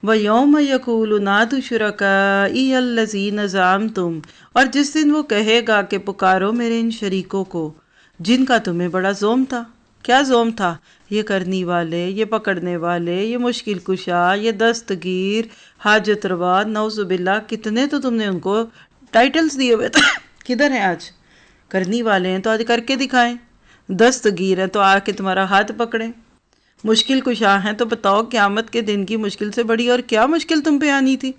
وَيَوْمَ يَقُولُ نَادُوا شُرَكَائِيَ الَّذِينَ زَعَمْتُمْ، اور جس دن وہ کہے گا کہ پکارو میرے ان شریکوں کو جن کا تمہیں بڑا زوم تھا۔ کیا زوم تھا؟ یہ کرنی والے، یہ پکڑنے والے، یہ مشکل کشا، یہ دستگیر، حاجت روا، نعوذ باللہ، کتنے تو تم نے ان کو ٹائٹلز دیے ہوئے تھے۔ کدھر ہیں آج؟ کرنی والے ہیں تو آج کر کے دکھائیں، دستگیر ہیں تو آ کے تمہارا ہاتھ پکڑیں، مشکل کشا ہیں تو بتاؤ قیامت کے دن کی مشکل سے بڑی اور کیا مشکل تم پہ آنی تھی۔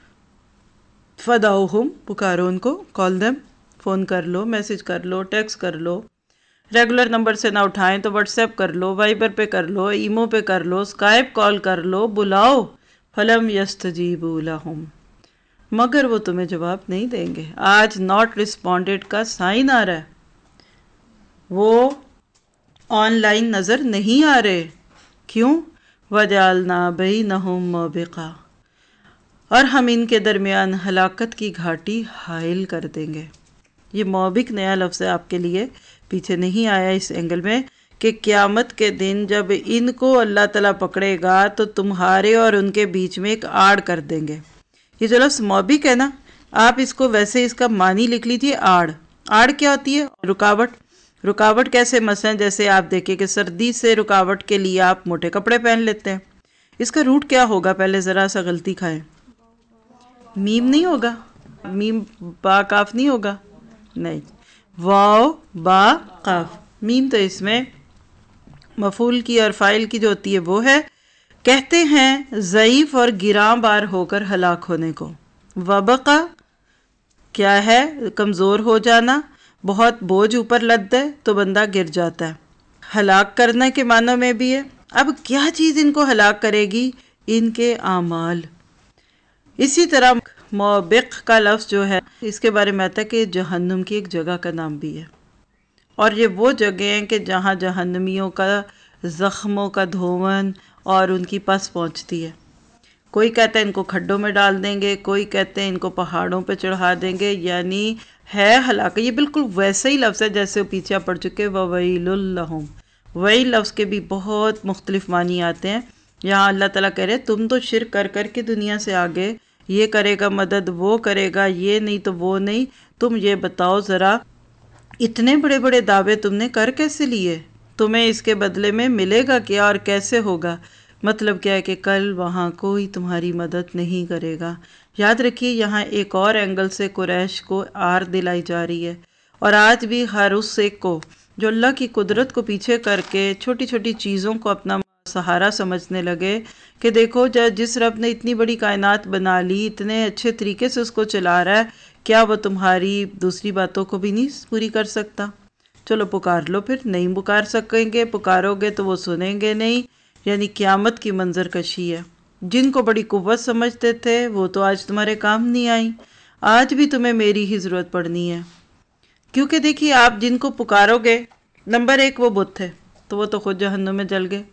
فدعوہم، پکارو ان کو، کال دیم، فون کر لو، میسج کر لو، ٹیکس کر لو، ریگولر نمبر سے نہ اٹھائیں تو واٹس ایپ کر لو، وائبر پہ کر لو، ایمو پہ کر لو، اسکائپ کال کر لو، بلاؤ، فلم یستجیبوا لہم، مگر وہ تمہیں جواب نہیں دیں گے۔ آج ناٹ رسپونڈڈ کا سائن آ رہا ہے، وہ آن لائن نظر نہیں آ رہے۔ کیوں؟ وَجَعَلْنَا بَيْنَهُمْ مَوْبِقًا، اور ہم ان کے درمیان ہلاکت کی گھاٹی حائل کر دیں گے۔ یہ موبق نیا لفظ ہے آپ کے لیے، پیچھے نہیں آیا اس اینگل میں کہ قیامت کے دن جب ان کو اللہ تعالیٰ پکڑے گا تو تمہارے اور ان کے بیچ میں ایک آڑ کر دیں گے۔ یہ جو لفظ موبق ہے نا، آپ اس کو ویسے اس کا معنی لکھ لیجیے آڑ۔ آڑ کیا ہوتی ہے؟ رکاوٹ۔ رکاوٹ کیسے؟ مثلا جیسے آپ دیکھیں کہ سردی سے رکاوٹ کے لیے آپ موٹے کپڑے پہن لیتے ہیں، اس کا روٹ کیا ہوگا؟ پہلے ذرا سا غلطی کھائیں، میم نہیں ہوگا، میم با کاف نہیں ہوگا، نہیں، واو با قاف، میم تو اس میں مفعول کی اور فاعل کی جو ہوتی ہے وہ ہے۔ کہتے ہیں ضعیف اور گراں بار ہو کر ہلاک ہونے کو۔ وبقا کیا ہے؟ کمزور ہو جانا، بہت بوجھ اوپر لد ہے تو بندہ گر جاتا ہے۔ ہلاک کرنے کے معنوں میں بھی ہے۔ اب کیا چیز ان کو ہلاک کرے گی؟ ان کے اعمال۔ اسی طرح موبق کا لفظ جو ہے اس کے بارے میں آتا ہے کہ جہنم کی ایک جگہ کا نام بھی ہے، اور یہ وہ جگہ ہیں کہ جہاں جہنمیوں کا زخموں کا دھون اور ان کی پس پہنچتی ہے۔ کوئی کہتا ہے ان کو کھڈوں میں ڈال دیں گے، کوئی کہتے ہیں ان کو پہاڑوں پہ چڑھا دیں گے، یعنی ہے ہلاک۔ یہ بالکل ویسا ہی لفظ ہے جیسے پیچھے پڑ چکے وَوَيْلٌ لَهُمْ۔ ویل لفظ کے بھی بہت مختلف معنی آتے ہیں۔ یہاں اللہ تعالیٰ کہہ رہے تم تو شرک کر کر کے دنیا سے آگے، یہ کرے گا مدد، وہ کرے گا، یہ نہیں تو وہ نہیں، تم یہ بتاؤ ذرا اتنے بڑے بڑے دعوے تم نے کر کیسے لیے؟ تمہیں اس کے بدلے میں ملے گا کیا اور کیسے ہوگا؟ مطلب کیا ہے کہ کل وہاں کوئی تمہاری مدد نہیں کرے گا۔ یاد رکھیے یہاں ایک اور اینگل سے قریش کو آر دلائی جا رہی ہے، اور آج بھی ہر اس ایک کو جو اللہ کی قدرت کو پیچھے کر کے چھوٹی چھوٹی چیزوں کو اپنا سہارا سمجھنے لگے کہ دیکھو جس رب نے اتنی بڑی کائنات بنا لی، اتنے اچھے طریقے سے اس کو چلا رہا ہے، کیا وہ تمہاری دوسری باتوں کو بھی نہیں پوری کر سکتا؟ چلو پکار لو، پھر نہیں پکار سکیں گے، پکارو گے تو وہ سنیں گے نہیں، یعنی قیامت کی منظر کشی ہے۔ جن کو بڑی قوت سمجھتے تھے وہ تو آج تمہارے کام نہیں آئیں، آج بھی تمہیں میری ہی ضرورت پڑنی ہے۔ کیونکہ دیکھیے آپ جن کو پکارو گے، نمبر ایک وہ بت تھے تو وہ تو خود جہنم میں جل گئے،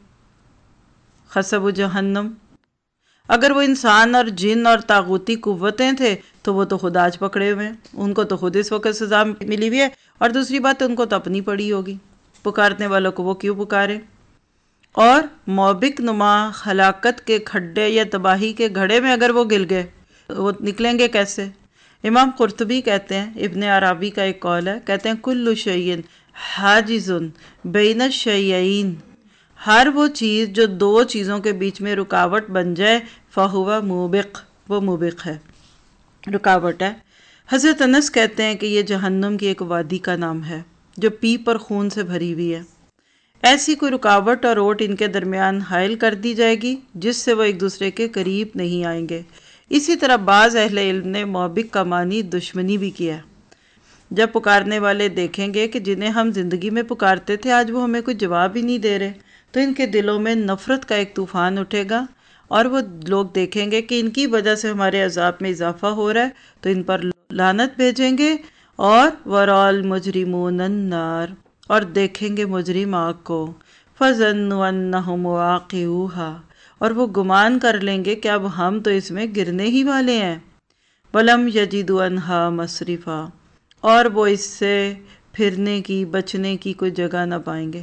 خصب جہنم۔ اگر وہ انسان اور جن اور طاغوتی قوتیں تھے تو وہ تو خود آج پکڑے ہوئے ہیں، ان کو تو خود اس وقت سزا ملی ہوئی ہے، اور دوسری بات ان کو تو اپنی پڑی ہوگی، پکارنے والوں کو وہ کیوں پکارے؟ اور موبق نما ہلاکت کے کھڈے یا تباہی کے گھڑے میں اگر وہ گر گئے وہ نکلیں گے کیسے؟ امام قرطبی کہتے ہیں، ابن عربی کا ایک قول ہے، کہتے ہیں کل شیء حاجز بین الشیئین، ہر وہ چیز جو دو چیزوں کے بیچ میں رکاوٹ بن جائے فہو موبق، وہ موبق ہے، رکاوٹ ہے۔ حضرت انس کہتے ہیں کہ یہ جہنم کی ایک وادی کا نام ہے جو پیپ اور خون سے بھری ہوئی ہے۔ ایسی کوئی رکاوٹ اور اوٹ ان کے درمیان حائل کر دی جائے گی جس سے وہ ایک دوسرے کے قریب نہیں آئیں گے۔ اسی طرح بعض اہل علم نے موبق کا معنی دشمنی بھی کیا ہے۔ جب پکارنے والے دیکھیں گے کہ جنہیں ہم زندگی میں پکارتے تھے آج وہ ہمیں کوئی جواب ہی نہیں دے رہے، تو ان کے دلوں میں نفرت کا ایک طوفان اٹھے گا، اور وہ لوگ دیکھیں گے کہ ان کی وجہ سے ہمارے عذاب میں اضافہ ہو رہا ہے تو ان پر لعنت بھیجیں گے، اور وَرَأَى الْمُجْرِمُونَ النَّارَ، اور دیکھیں گے مجرم آگ کو، فَظَنُّوا أَنَّهُمْ وَاقِعُوهَا، اور وہ گمان کر لیں گے کہ اب ہم تو اس میں گرنے ہی والے ہیں، وَلَمْ يَجِدُوا عَنْهَا مَصْرِفًا، اور وہ اس سے پھرنے کی، بچنے کی کوئی جگہ نہ پائیں گے۔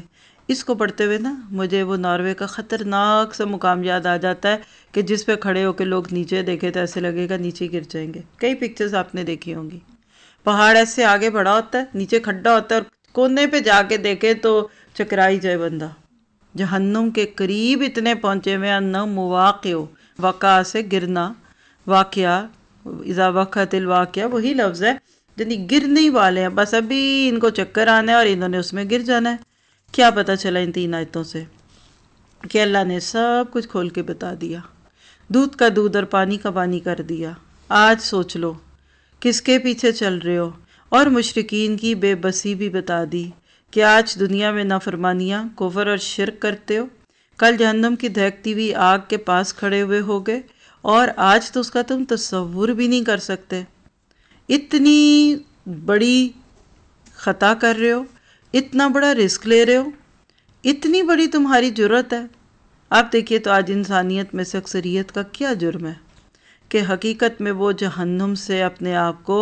اس کو پڑھتے ہوئے نا مجھے وہ ناروے کا خطرناک سا مقام یاد آ جاتا ہے کہ جس پہ کھڑے ہو کے لوگ نیچے دیکھے تو ایسے لگے گا نیچے گر جائیں گے. کئی پکچرز آپ نے دیکھی ہوں گی. پہاڑ ایسے آگے بڑھا ہوتا ہے، نیچے کھڈا ہوتا ہے، اور کونے پہ جا کے دیکھے تو چکرائی جائے بندہ. جہنم کے قریب اتنے پہنچے ہوئے انہم مواقع، وقع سے گرنا، واقعہ، اذا وقعت الواقعہ وہی لفظ ہے، یعنی گرنے ہی والے ہیں، بس ابھی ان کو چکر آنا ہے اور انہوں نے اس میں گر جانا ہے. کیا پتہ چلا ان 3 آیتوں سے کہ اللہ نے سب کچھ کھول کے بتا دیا، دودھ کا دودھ اور پانی کا پانی کر دیا. آج سوچ لو کس کے پیچھے چل رہے ہو، اور مشرکین کی بے بسی بھی بتا دی کہ آج دنیا میں نافرمانیاں، کفر اور شرک کرتے ہو، کل جہنم کی دہکتی ہوئی آگ کے پاس کھڑے ہوئے ہوگے اور آج تو اس کا تم تصور بھی نہیں کر سکتے. اتنی بڑی خطا کر رہے ہو، اتنا بڑا رسک لے رہے ہو، اتنی بڑی تمہاری جرت ہے. آپ دیکھیے تو آج انسانیت میں سے اکثریت کا کیا جرم ہے کہ حقیقت میں وہ جہنم سے اپنے آپ کو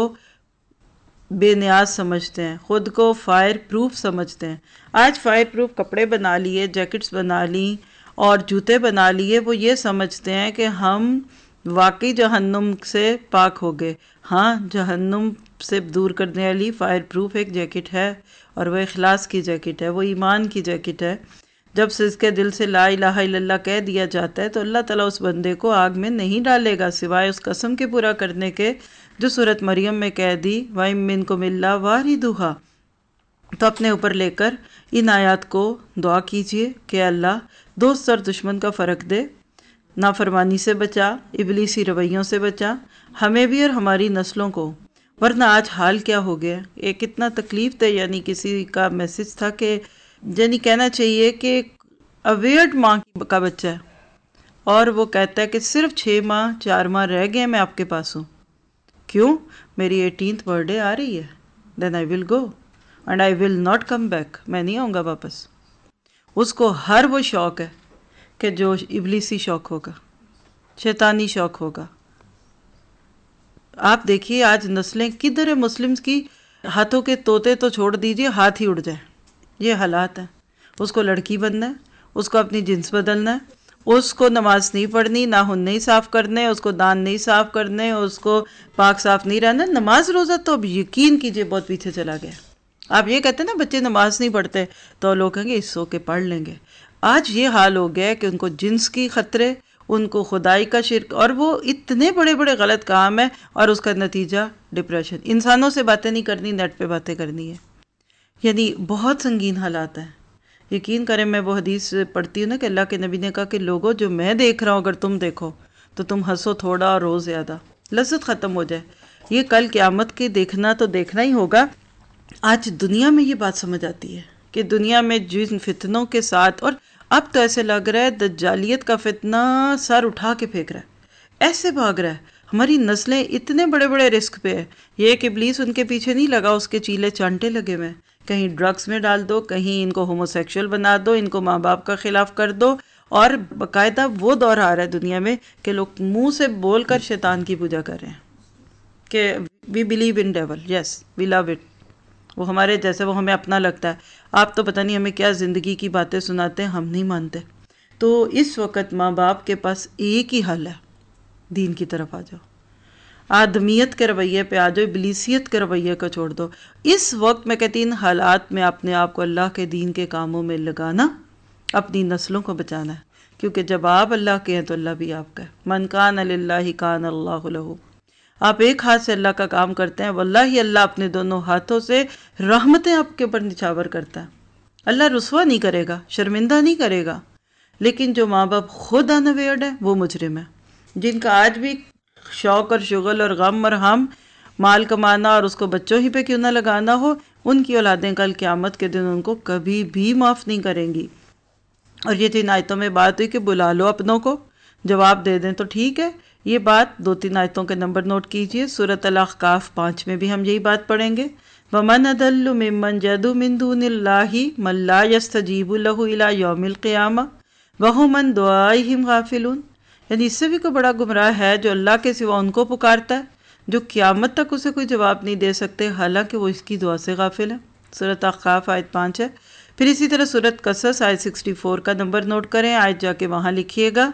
بے نیاز سمجھتے ہیں، خود کو فائر پروف سمجھتے ہیں. آج فائر پروف کپڑے بنا لیے، جیکٹس بنا لی اور جوتے بنا لیے، وہ یہ سمجھتے ہیں کہ ہم واقعی جہنم سے پاک ہو گئے. ہاں، جہنم سے دور کرنے والی فائر پروف ایک جیکٹ ہے، اور وہ اخلاص کی جیکٹ ہے، وہ ایمان کی جیکٹ ہے. جب سے اس کے دل سے لا الہ الا اللہ کہہ دیا جاتا ہے تو اللہ تعالیٰ اس بندے کو آگ میں نہیں ڈالے گا سوائے اس قسم کے پورا کرنے کے جو سورۃ مریم میں کہہ دی وَإِن مِّنكُمْ إِلَّا وَارِدُهَا. تو اپنے اوپر لے کر ان آیات کو دعا کیجئے کہ اللہ دوست اور دشمن کا فرق دے، نافرمانی سے بچا، ابلیسی رویوں سے بچا ہمیں بھی اور ہماری نسلوں کو. ورنہ آج حال کیا ہو گیا، یہ کتنا تکلیف دہ، یعنی کسی کا میسج تھا کہ یعنی کہنا چاہیے کہ اویئرڈ ماں کا بچہ ہے اور وہ کہتا ہے کہ صرف 6 ماہ 4 ماہ رہ گئے میں آپ کے پاس ہوں. کیوں؟ میری 18th برتھ ڈے آ رہی ہے. Then I will go and I will not come back. میں نہیں آؤں گا واپس. اس کو ہر وہ شوق ہے کہ جو ابلیسی شوق ہوگا، شیطانی شوق ہوگا. آپ دیکھیے آج نسلیں کدھر ہے مسلمز کی، ہاتھوں کے طوطے تو چھوڑ دیجئے، ہاتھ ہی اڑ جائے. یہ حالات ہیں. اس کو لڑکی بننا ہے، اس کو اپنی جنس بدلنا ہے، اس کو نماز نہیں پڑھنی، ناخن نہیں صاف کرنے، اس کو دان نہیں صاف کرنے، اس کو پاک صاف نہیں رہنا. نماز روزہ تو اب یقین کیجئے بہت پیچھے چلا گیا. آپ یہ کہتے ہیں نا بچے نماز نہیں پڑھتے تو لوگ کہیں گے اس سو کے پڑھ لیں گے. آج یہ حال ہو گیا ہے کہ ان کو جنس کی خطرے، ان کو خدائی کا شرک، اور وہ اتنے بڑے بڑے غلط کام ہے اور اس کا نتیجہ ڈپریشن. انسانوں سے باتیں نہیں کرنی، نیٹ پہ باتیں کرنی ہے. یعنی بہت سنگین حالات ہیں. یقین کریں میں وہ حدیث پڑھتی ہوں نا کہ اللہ کے نبی نے کہا کہ لوگوں جو میں دیکھ رہا ہوں اگر تم دیکھو تو تم ہنسو تھوڑا اور رو زیادہ، لذت ختم ہو جائے. یہ کل قیامت کے دیکھنا تو دیکھنا ہی ہوگا. آج دنیا میں یہ بات سمجھ آتی ہے کہ دنیا میں جن فتنوں کے ساتھ، اور اب تو ایسے لگ رہا ہے دجالیت کا فتنہ سر اٹھا کے پھینک رہا ہے، ایسے بھاگ رہا ہے. ہماری نسلیں اتنے بڑے بڑے رسک پہ ہے. یہ ایک ابلیس ان کے پیچھے نہیں لگا، اس کے چیلے چانٹے لگے ہوئے ہیں. کہیں ڈرگز میں ڈال دو، کہیں ان کو ہومو سیکشل بنا دو، ان کو ماں باپ کا خلاف کر دو. اور باقاعدہ وہ دور آ رہا ہے دنیا میں کہ لوگ منہ سے بول کر شیطان کی پوجا کر رہے ہیں کہ we believe in devil, yes we love it. وہ ہمارے جیسے، وہ ہمیں اپنا لگتا ہے. آپ تو پتہ نہیں ہمیں کیا زندگی کی باتیں سناتے ہیں، ہم نہیں مانتے. تو اس وقت ماں باپ کے پاس ایک ہی حل ہے، دین کی طرف آ جاؤ، آدمیت کے رویے پہ آ جاؤ، ابلیسیت کے رویے کو چھوڑ دو. اس وقت میں کہتی ان حالات میں اپنے آپ کو اللہ کے دین کے کاموں میں لگانا، اپنی نسلوں کو بچانا ہے. کیونکہ جب آپ اللہ کے ہیں تو اللہ بھی آپ کا ہے. من کان للہ کان اللہ لہ. آپ ایک ہاتھ سے اللہ کا کام کرتے ہیں، واللہ اللہ اپنے دونوں ہاتھوں سے رحمتیں آپ کے اوپر نچھاور کرتا ہے. اللہ رسوا نہیں کرے گا، شرمندہ نہیں کرے گا. لیکن جو ماں باپ خود انویئرڈ ہے وہ مجرم ہے، جن کا آج بھی شوق اور شغل اور غم اور ہم مال کمانا اور اس کو بچوں ہی پہ کیوں نہ لگانا ہو، ان کی اولادیں کل قیامت کے دن ان کو کبھی بھی معاف نہیں کریں گی. اور یہ 3 آیتوں میں بات ہوئی کہ بلا لو اپنوں کو، جواب دے دیں تو ٹھیک ہے. یہ بات 2-3 آیتوں کے نمبر نوٹ کیجئے. سورۃ الاحقاف 5 میں بھی ہم یہی بات پڑھیں گے. وَمَنْ أَضَلُّ مِمَّنْ يَدْعُو مِن دُونِ اللَّهِ مَن لَّا يَسْتَجِيبُ لَهُ إِلَىٰ يَوْمِ الْقِيَامَةِ وَهُمْ عَن دُعَائِهِمْ غَافِلُونَ. یعنی اس سے بھی کوئی بڑا گمراہ ہے جو اللہ کے سوا ان کو پکارتا ہے، جو قیامت تک اسے کوئی جواب نہیں دے سکتے حالانکہ وہ اس کی دعا سے غافل ہے. سورۃ احقاف آیت 5 ہے. پھر اسی طرح سورۃ قصص آیت 64 کا نمبر نوٹ کریں، آیت جا کے وہاں لکھیے گا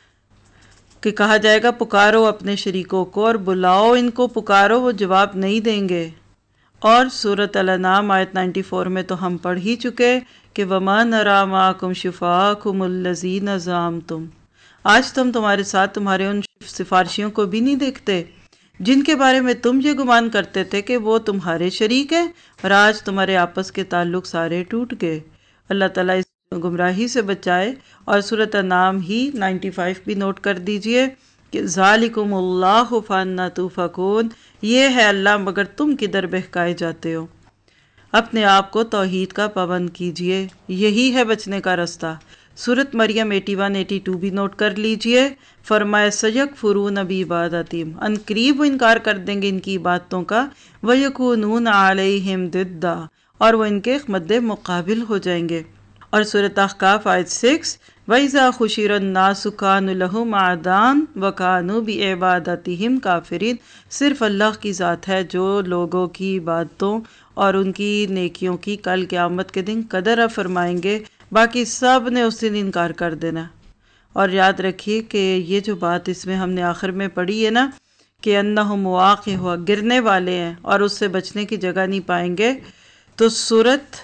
کہ کہا جائے گا پکارو اپنے شریکوں کو اور بلاؤ ان کو، پکارو وہ جواب نہیں دیں گے۔ اور سورۃ الانعام آیت 94 میں تو ہم پڑھ ہی چکے کہ وَمَا نَرَىٰ مَعَكُمْ شُفَعَاءَكُمُ الَّذِينَ زَعَمْتُمْ، آج تم تمہارے ساتھ تمہارے ان سفارشیوں کو بھی نہیں دیکھتے جن کے بارے میں تم یہ گمان کرتے تھے کہ وہ تمہارے شریک ہیں، اور آج تمہارے آپس کے تعلق سارے ٹوٹ گئے۔ اللہ تعالیٰ اس گمراہی سے بچائے۔ اور سورۃ انعام ہی 95 بھی نوٹ کر دیجئے کہ ذالکم اللہ فانا توفکون، یہ ہے اللہ مگر تم کدھر بہکائے جاتے ہو۔ اپنے آپ کو توحید کا پابند کیجئے، یہی ہے بچنے کا رستہ۔ سورۃ مریم 81-82 بھی نوٹ کر لیجئے، فرمایا سیکفرون بعبادتہم، ان قریب وہ انکار کر دیں گے ان کی عبادتوں کا، ویکونون علیہم ضدا، اور وہ ان کے مد مقابل ہو جائیں گے۔ اور سورۃ احقاف آیت 6 وَإِذَا خُشِرَ النَّاسُ كَانُوا لَهُمْ أَعْدَاءً وَكَانُوا بِعِبَادَتِهِمْ كَافِرِينَ، صرف اللہ کی ذات ہے جو لوگوں کی عبادتوں اور ان کی نیکیوں کی کل قیامت کے دن قدر فرمائیں گے، باقی سب نے اس دن انکار کر دینا۔ اور یاد رکھیے کہ یہ جو بات اس میں ہم نے آخر میں پڑھی ہے نا کہ انہم واقع گرنے والے ہیں اور اس سے بچنے کی جگہ نہیں پائیں گے، تو سورۃ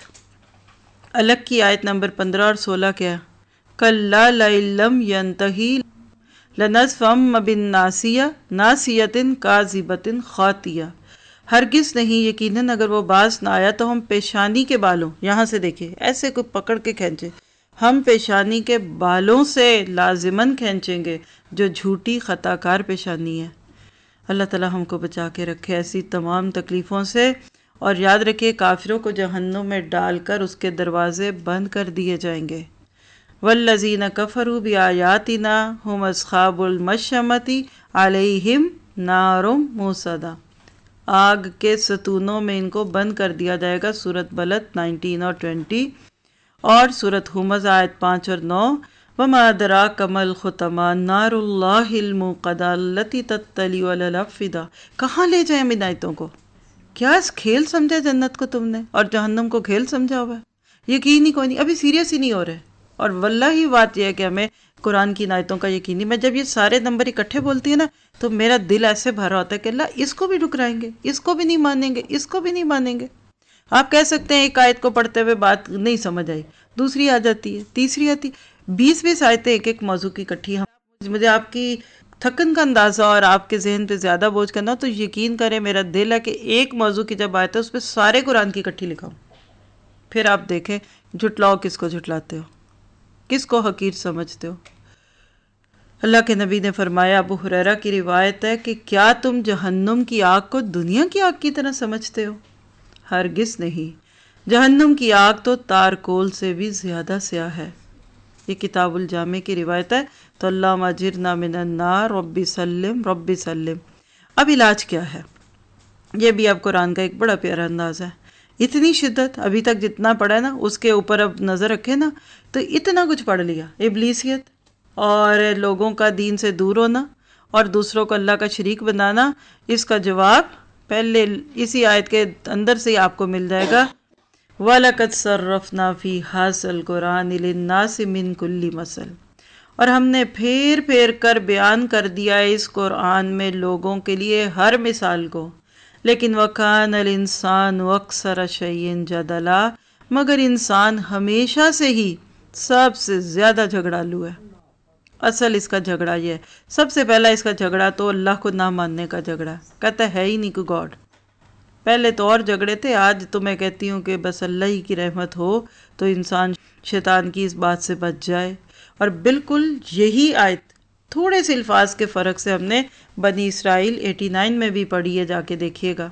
الگ کی آیت نمبر 15 اور 16 کیا؟ کَلَّا لَئِن لَّمْ يَنْتَهِ لَنَسْفَعًا بِالنَّاصِیَةِ نَاصِیَةٍ کاذِبَةٍ خاطیہ، ہرگز نہیں، یقیناً اگر وہ باز نہ آیا تو ہم پیشانی کے بالوں، یہاں سے دیکھیں ایسے کوئی پکڑ کے کھینچے، ہم پیشانی کے بالوں سے لازماً کھینچیں گے جو جھوٹی خطا کار پیشانی ہے۔ اللہ تعالیٰ ہم کو بچا کے رکھے ایسی تمام تکلیفوں سے، اور یاد رکھیے کافروں کو جہنم میں ڈال کر اس کے دروازے بند کر دیے جائیں گے۔ والذین کفروا بآیاتنا هم اصحاب المشأمۃ علیہم نار موصدہ، آگ کے ستونوں میں ان کو بند کر دیا جائے گا۔ سورۃ بلد 19 اور 20 اور سورۃ ہمز آیت 5 اور 9 وما ادراک ما الخطمہ نار اللہ الموقدہ التی تطلع علی الافئدہ، کہاں لے جائیں ان آیتوں کو؟ کیا اس کھیل سمجھا جنت کو تم نے اور جہنم کو کھیل سمجھا ہوا ہے؟ یقین ہی کوئی نہیں، ابھی سیریس ہی نہیں ہو رہے۔ اور واللہ ہی بات یہ ہے کہ ہمیں قرآن کی آیتوں کا یقین نہیں۔ میں جب یہ سارے نمبر اکٹھے بولتی ہے نا تو میرا دل ایسے بھرا ہوتا ہے کہ اللہ اس کو بھی ٹھکرائیں گے، اس کو بھی نہیں مانیں گے، اس کو بھی نہیں مانیں گے۔ آپ کہہ سکتے ہیں ایک آیت کو پڑھتے ہوئے بات نہیں سمجھ آئی، دوسری آ جاتی ہے، تیسری آتی، 20 آیتیں ایک ایک موضوع کی اکٹھی۔ مجھے آپ کی تھکن کا اندازہ اور آپ کے ذہن پہ زیادہ بوجھ کرنا تو یقین کریں میرا دل ہے کہ ایک موضوع کی جب آیت ہے اس پہ سارے قرآن کی اکٹھی لکھاؤں، پھر آپ دیکھیں جھٹلاؤ کس کو جھٹلاتے ہو، کس کو حقیر سمجھتے ہو۔ اللہ کے نبی نے فرمایا، ابو ہریرہ کی روایت ہے کہ کیا تم جہنم کی آگ کو دنیا کی آگ کی طرح سمجھتے ہو؟ ہرگز نہیں، جہنم کی آگ تو تارکول سے بھی زیادہ سیاہ ہے۔ یہ کتاب الجامع کی روایت ہے۔ تو اللہم اجرنا من النار رب سلم رب سلم۔ اب علاج کیا ہے؟ یہ بھی اب قرآن کا ایک بڑا پیارا انداز ہے۔ اتنی شدت ابھی تک جتنا پڑھا ہے نا اس کے اوپر اب نظر رکھے نا تو اتنا کچھ پڑھ لیا، ابلیسیت اور لوگوں کا دین سے دور ہونا اور دوسروں کو اللہ کا شریک بنانا، اس کا جواب پہلے اسی آیت کے اندر سے ہی آپ کو مل جائے گا۔ وَلَقَدْ صَرَّفْنَا فِي هَٰذَا الْقُرْآنِ لِلنَّاسِ مِن كُلِّ مَثَلٍ، اور ہم نے پھیر پھیر کر بیان کر دیا ہے اس قرآن میں لوگوں کے لیے ہر مثال کو، لیکن وَكَانَ الْإِنسَانُ أَكْثَرَ شَيْءٍ جَدَلًا، مگر انسان ہمیشہ سے ہی سب سے زیادہ جھگڑالو ہے۔ اصل اس کا جھگڑا یہ ہے، سب سے پہلا اس کا جھگڑا تو اللہ کو نہ ماننے کا جھگڑا، کہتا ہے ہی نہیں کوئی گاڈ۔ پہلے تو اور جھگڑے تھے، آج تو میں کہتی ہوں کہ بس اللہ ہی کی رحمت ہو تو انسان شیطان کی اس بات سے بچ جائے۔ اور بالکل یہی آیت تھوڑے سے الفاظ کے فرق سے ہم نے بنی اسرائیل 89 میں بھی پڑھی ہے، جا کے دیکھیے گا۔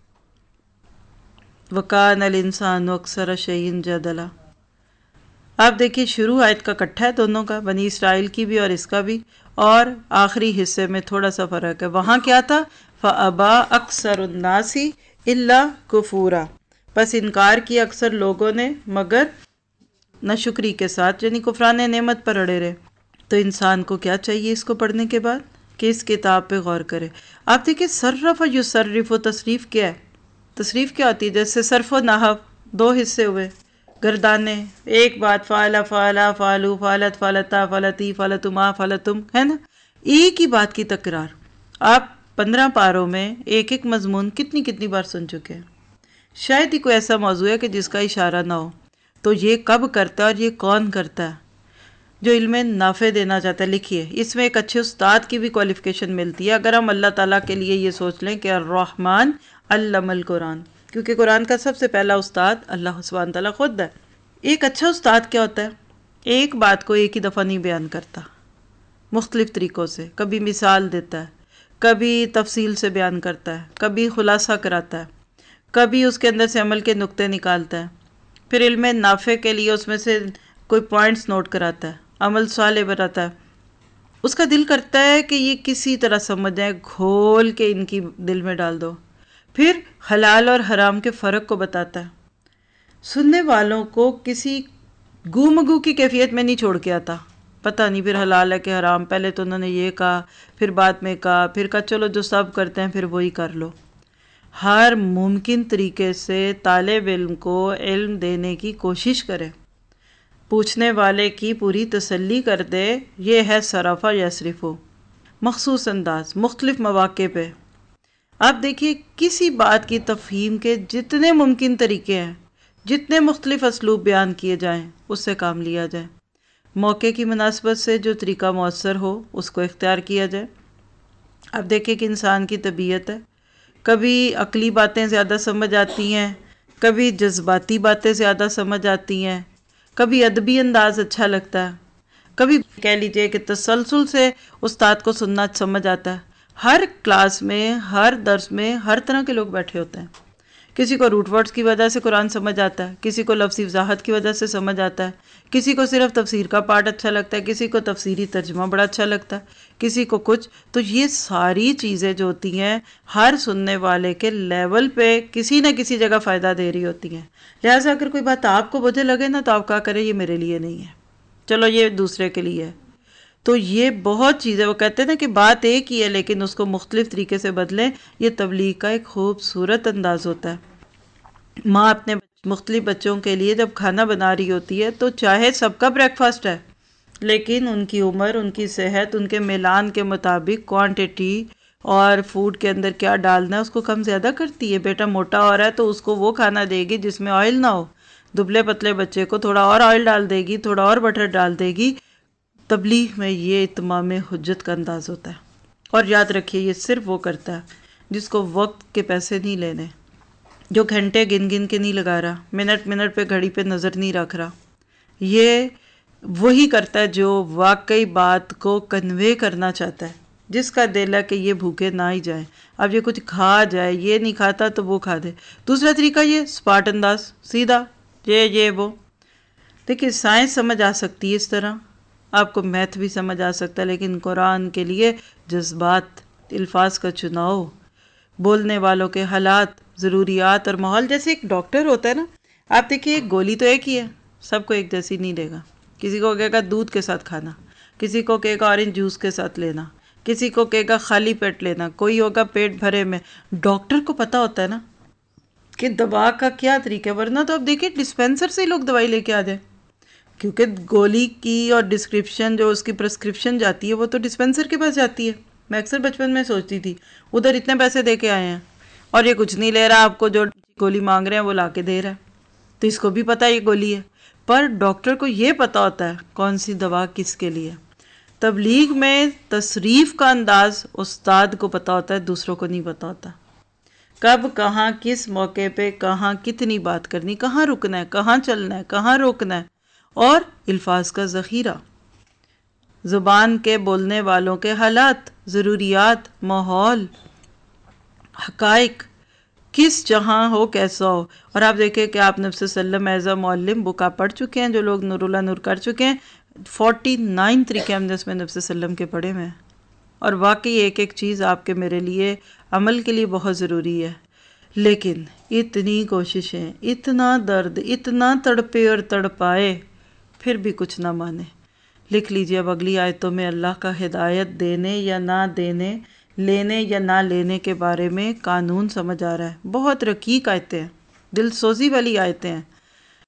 وَكَانَ الْإِنسَانُ أَكْثَرَ شَيْءٍ جَدَلًا، آپ دیکھیے شروع آیت کا کٹھا ہے دونوں کا، بنی اسرائیل کی بھی اور اس کا بھی، اور آخری حصے میں تھوڑا سا فرق ہے۔ وہاں کیا تھا؟ فَأَبَى أَكْثَرُ النَّاسِ إِلَّا كُفُورًا، بس انکار کیا اکثر لوگوں نے مگر ناشکری کے ساتھ، یعنی کفران نعمت پر اڑے رہے۔ تو انسان کو کیا چاہیے اس کو پڑھنے کے بعد کہ اس کتاب پہ غور کرے۔ آپ دیکھیں صرف و یصرف و تصریف کیا ہے؟ تصریف کیا ہوتی ہے؟ جیسے صرف و نحو دو حصے ہوئے، گردانے، ایک بات فعلا فعلا فعلو فعلت فعلتا فعلتی فعلتما فعلتم، ہے نا، ایک ہی بات کی تکرار آپ 15 پاروں میں ایک ایک مضمون کتنی کتنی بار سن چکے ہیں۔ شاید ہی کوئی ایسا موضوع ہے کہ جس کا اشارہ نہ ہو۔ تو یہ کب کرتا ہے اور یہ کون کرتا ہے؟ جو علم نافع دینا چاہتا ہے۔ لکھیے، اس میں ایک اچھے استاد کی بھی کوالیفیکیشن ملتی ہے اگر ہم اللہ تعالیٰ کے لیے یہ سوچ لیں کہ الرحمن علم القرآن، کیونکہ قرآن کا سب سے پہلا استاد اللہ سبحانہ تعالیٰ خود ہے۔ ایک اچھا استاد کیا ہوتا ہے؟ ایک بات کو ایک ہی دفعہ نہیں بیان کرتا، مختلف طریقوں سے، کبھی مثال دیتا ہے، کبھی تفصیل سے بیان کرتا ہے، کبھی خلاصہ کراتا ہے، کبھی اس کے اندر سے عمل کے نقطے نکالتا ہے، پھر علم نافع کے لیے اس میں سے کوئی پوائنٹس نوٹ کراتا ہے، عمل صالح بتاتا ہے۔ اس کا دل کرتا ہے کہ یہ کسی طرح سمجھ جائے، گھول کے ان کی دل میں ڈال دو، پھر حلال اور حرام کے فرق کو بتاتا ہے۔ سننے والوں کو کسی گو کی کیفیت میں نہیں چھوڑ کے آتا، پتہ نہیں پھر حلال ہے کہ حرام، پہلے تو انہوں نے یہ کہا، پھر بعد میں کہا، پھر کہا چلو جو سب کرتے ہیں پھر وہی کر لو۔ ہر ممکن طریقے سے طالب علم کو علم دینے کی کوشش کرے، پوچھنے والے کی پوری تسلی کر دے۔ یہ ہے صرفہ یصرفو، مخصوص انداز، مختلف مواقع پہ۔ آپ دیکھیے کسی بات کی تفہیم کے جتنے ممکن طریقے ہیں، جتنے مختلف اسلوب بیان کیے جائیں، اس سے کام لیا جائے۔ موقع کی مناسبت سے جو طریقہ مؤثر ہو اس کو اختیار کیا جائے۔ اب دیکھیں کہ انسان کی طبیعت ہے، کبھی عقلی باتیں زیادہ سمجھ آتی ہیں، کبھی جذباتی باتیں زیادہ سمجھ آتی ہیں، کبھی ادبی انداز اچھا لگتا ہے، کبھی کہہ لیجئے کہ تسلسل سے استاد کو سننا سمجھ آتا ہے۔ ہر کلاس میں، ہر درس میں ہر طرح کے لوگ بیٹھے ہوتے ہیں۔ کسی کو روٹ ورڈز کی وجہ سے قرآن سمجھ آتا ہے، کسی کو لفظی وضاحت کی وجہ سے سمجھ آتا ہے، کسی کو صرف تفسیر کا پارٹ اچھا لگتا ہے، کسی کو تفسیری ترجمہ بڑا اچھا لگتا ہے، کسی کو کچھ۔ تو یہ ساری چیزیں جو ہوتی ہیں ہر سننے والے کے لیول پہ کسی نہ کسی جگہ فائدہ دے رہی ہوتی ہیں۔ لہٰذا اگر کوئی بات آپ کو بجے لگے نا تو آپ کہا کریں یہ میرے لیے نہیں ہے، چلو یہ دوسرے کے لیے ہے۔ تو یہ بہت چیزیں، وہ کہتے ہیں نا کہ بات ایک ہی ہے لیکن اس کو مختلف طریقے سے بدلیں، یہ تبلیغ کا ایک خوبصورت انداز ہوتا ہے۔ ماں اپنے مختلف بچوں کے لیے جب کھانا بنا رہی ہوتی ہے تو چاہے سب کا بریک فاسٹ ہے، لیکن ان کی عمر، ان کی صحت، ان کے میلان کے مطابق کوانٹٹی اور فوڈ کے اندر کیا ڈالنا ہے اس کو کم زیادہ کرتی ہے۔ بیٹا موٹا ہو رہا ہے تو اس کو وہ کھانا دے گی جس میں آئل نہ ہو، دبلے پتلے بچے کو تھوڑا اور آئل ڈال دے گی، تھوڑا اور بٹر ڈال دے گی۔ تبلیغ میں یہ اتمام حجت کا انداز ہوتا ہے۔ اور یاد رکھیے یہ صرف وہ کرتا ہے جس کو وقت کے پیسے نہیں لینے، جو گھنٹے گن گن کے نہیں لگا رہا، منٹ منٹ پہ گھڑی پہ نظر نہیں رکھ رہا۔ یہ وہی کرتا ہے جو واقعی بات کو کنوے کرنا چاہتا ہے، جس کا دل ہے کہ یہ بھوکے نہ ہی جائیں، اب یہ کچھ کھا جائے، یہ نہیں کھاتا تو وہ کھا دے۔ دوسرا طریقہ یہ سپاٹ انداز، سیدھا یہ وہ۔ دیکھیے سائنس سمجھ آ سکتی ہے اس طرح، آپ کو میتھ بھی سمجھ آ سکتا ہے، لیکن قرآن کے لیے جذبات، الفاظ کا چناؤ، بولنے والوں کے حالات، ضروریات اور ماحول، جیسے ایک ڈاکٹر ہوتا ہے نا، آپ دیکھیے ایک گولی تو ایک ہی ہے، سب کو ایک جیسی نہیں دے گا۔ کسی کو کہے گا دودھ کے ساتھ کھانا، کسی کو کہے گا آرنج جوس کے ساتھ لینا، کسی کو کہے گا خالی پیٹ لینا، کوئی ہوگا پیٹ بھرے میں۔ ڈاکٹر کو پتا ہوتا ہے نا کہ دوا کا کیا طریقہ ہے، ورنہ تو اب دیکھیے ڈسپینسر سے ہی لوگ دوائی لے کے آ جائیں، کیونکہ گولی کی اور ڈسکرپشن جو اس کی پرسکرپشن جاتی ہے وہ تو ڈسپینسر کے پاس جاتی ہے۔ میں اکثر بچپن میں سوچتی تھی ادھر اتنے پیسے دے کے آئے ہیں اور یہ کچھ نہیں لے رہا، آپ کو جو گولی مانگ رہے ہیں وہ لا کے دے رہا ہے، تو اس کو بھی پتا یہ گولی ہے۔ پر ڈاکٹر کو یہ پتا ہوتا ہے کون سی دوا کس کے لیے۔ تبلیغ میں تصریف کا انداز استاد کو پتا ہوتا ہے، دوسروں کو نہیں پتا ہوتا۔ کب کہاں کس موقع پہ کہاں کتنی بات کرنی، کہاں رکنا ہے، کہاں چلنا ہے، کہاں روکنا ہے، اور الفاظ کا ذخیرہ، زبان کے بولنے والوں کے حالات، ضروریات، ماحول، حقائق، کس جہاں ہو کیسا ہو۔ اور آپ دیکھیں کہ آپ نبی صلی اللہ علیہ وسلم ایز اے معلم بک آپ پڑھ چکے ہیں، جو لوگ نور اللہ نور کر چکے ہیں، 49 طریقے ہم نے اس میں نبی صلی اللہ علیہ وسلم کے پڑھے میں، اور واقعی ایک ایک چیز آپ کے میرے لیے عمل کے لیے بہت ضروری ہے۔ لیکن اتنی کوششیں، اتنا درد، اتنا تڑپے اور تڑپائے، پھر بھی کچھ نہ مانے۔ لکھ لیجئے اب اگلی آیتوں میں اللہ کا ہدایت دینے یا نہ دینے، لینے یا نہ لینے کے بارے میں قانون سمجھ آ رہا ہے۔ بہت رقیق آیتیں ہیں، دل سوزی والی آیتیں ہیں۔